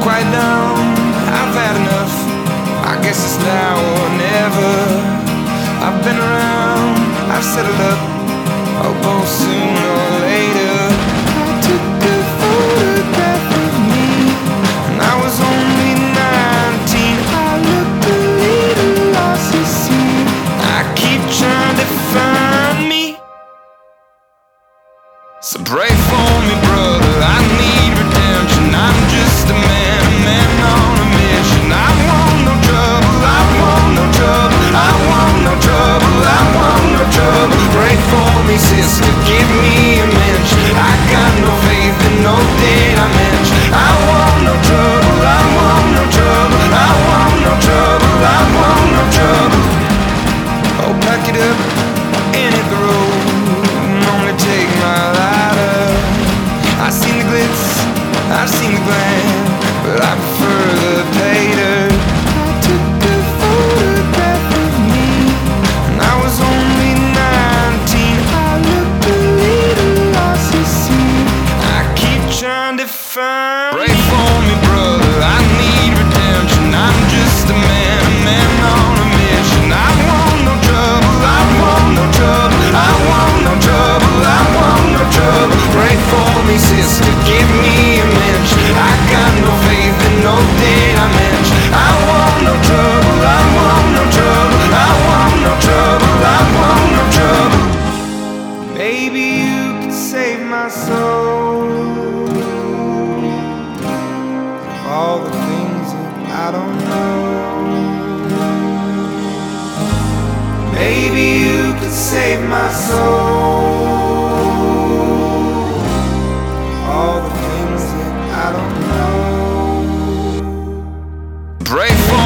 quiet down, I've had enough. I guess it's now or never. I've been around, I've settled up. I'll go sooner or later. I took a photograph of me, and I was only 19. I looked a little lost, you see. I keep trying to find me. So pray for me, brother, I need redemption. I'm just a man on a mission. I want no trouble, I want no trouble, I want no trouble, I want no trouble. Pray for me, sister, give me a mensch. I got no faith in no dimension. I want no trouble, I want no trouble, I want no trouble, I want no trouble. Oh, pack it up and hit the road, and only take my lighter. I've seen the glitz, I've seen the glam, but I prefer the pater. I took a photograph of me, and I was only 19. I looked a little lost, you see. I keep trying to find. Pray for me, brother, I need redemption. I'm just a man on a mission. I want no trouble, I want no trouble, I want no trouble, I want no trouble. Pray for me, sister, give me a mensch. I got no faith in no dimension. I want no trouble, I want no trouble, I want no trouble, I want no trouble. Maybe you could save my soul. All the things that I don't know. Maybe you could save my soul. All the things that I don't know. Pray for